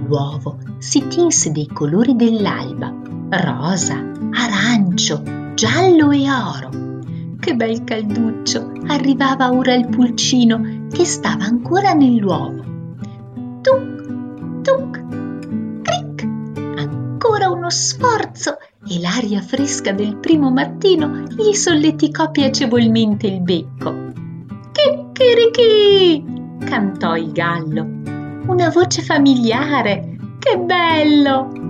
l'uovo si tinse dei colori dell'alba, rosa, arancio, giallo e oro. Che bel calduccio! Arrivava ora il pulcino che stava ancora nell'uovo. Tuc, tuc, cric! Ancora uno sforzo e l'aria fresca del primo mattino gli solleticò piacevolmente il becco. Chicchirichì! Cantò il gallo. Una voce familiare! Che bello!